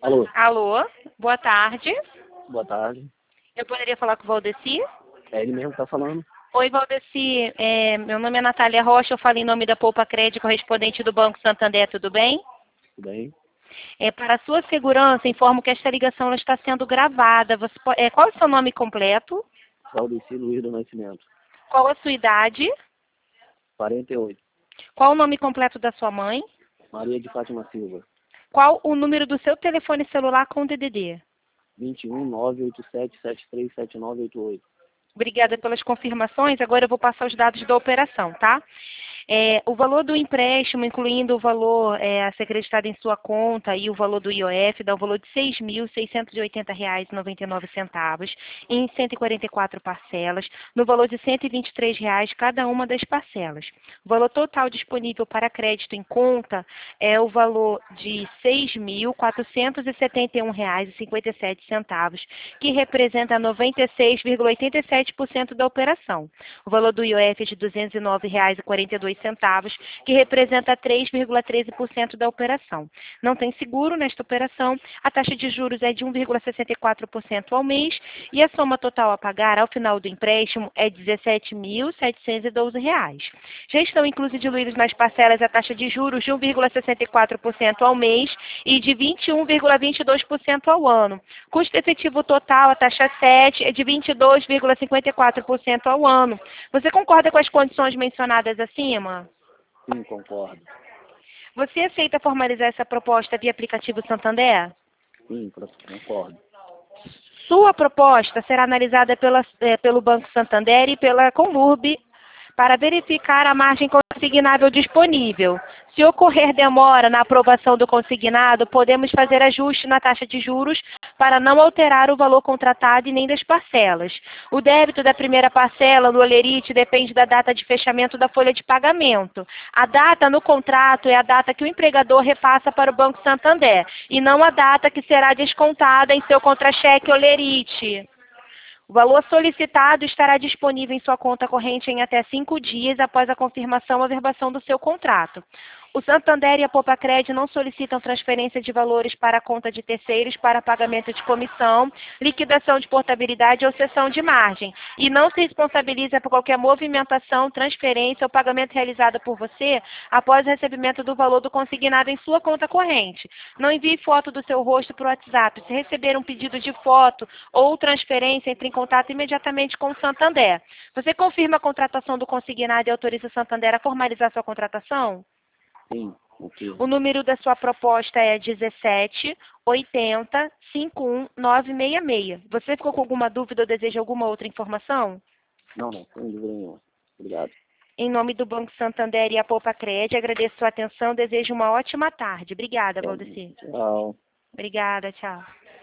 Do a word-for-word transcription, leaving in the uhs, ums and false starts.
Alô, Alô, boa tarde. boa tarde. Eu poderia falar com o Valdeci? É ele mesmo que tá falando? Oi, Valdeci. É, meu nome é Natália Rocha, eu falo em nome da Poupa Crédito, correspondente do Banco Santander, tudo bem? Tudo bem? É, para a sua segurança, informo que esta ligação ela está sendo gravada. Você po- é, qual é o seu nome completo? Valdeci Luiz do Nascimento. Qual a sua idade? quarenta e oito. Qual o nome completo da sua mãe? Maria de Fátima Silva. Qual o número do seu telefone celular com D D D? vinte e um, nove oito sete, sete três sete nove oito oito. Obrigada pelas confirmações. Agora eu vou passar os dados da operação, tá? É, o valor do empréstimo, incluindo o valor é, a ser acreditado em sua conta e o valor do I O F, dá o valor de seis mil seiscentos e oitenta reais e noventa e nove centavos em cento e quarenta e quatro parcelas, no valor de cento e vinte e três reais cada uma das parcelas. O valor total disponível para crédito em conta é o valor de seis mil quatrocentos e setenta e um reais e cinquenta e sete centavos, que representa noventa e seis vírgula oitenta e sete por cento da operação. O valor do I O F é de duzentos e nove reais e quarenta e dois centavos, que representa três vírgula treze por cento da operação. Não tem seguro nesta operação, a taxa de juros é de um vírgula sessenta e quatro por cento ao mês e a soma total a pagar ao final do empréstimo é dezessete mil setecentos e doze reais. Já estão inclusos diluídos nas parcelas a taxa de juros de um vírgula sessenta e quatro por cento ao mês e de vinte e um vírgula vinte e dois por cento ao ano. Custo efetivo total, a taxa sete, é de vinte e dois vírgula cinquenta e quatro por cento ao ano. Você concorda com as condições mencionadas acima? Sim, concordo. Você aceita formalizar essa proposta via aplicativo Santander? Sim, pro- concordo. Sua proposta será analisada pela, eh, pelo Banco Santander e pela Conurb para verificar a margem consignável disponível. Se ocorrer demora na aprovação do consignado, podemos fazer ajuste na taxa de juros para não alterar o valor contratado e nem das parcelas. O débito da primeira parcela no Olerite depende da data de fechamento da folha de pagamento. A data no contrato é a data que o empregador repassa para o Banco Santander e não a data que será descontada em seu contra-cheque Olerite. O valor solicitado estará disponível em sua conta corrente em até cinco dias após a confirmação ou averbação do seu contrato. O Santander e a Poupa Crédito não solicitam transferência de valores para a conta de terceiros para pagamento de comissão, liquidação de portabilidade ou cessão de margem e não se responsabiliza por qualquer movimentação, transferência ou pagamento realizado por você após o recebimento do valor do consignado em sua conta corrente. Não envie foto do seu rosto para o WhatsApp. Se receber um pedido de foto ou transferência, entre em contato imediatamente com o Santander. Você confirma a contratação do consignado e autoriza o Santander a formalizar sua contratação? Sim, ok. O número da sua proposta é dezessete oitenta cinquenta e um nove sessenta e seis. Você ficou com alguma dúvida ou deseja alguma outra informação? Não, não, sem dúvida nenhuma. Obrigado. Em nome do Banco Santander e a Poupa Crédito, agradeço sua atenção, desejo uma ótima tarde. Obrigada, Valdeci. Tchau. Obrigada, tchau.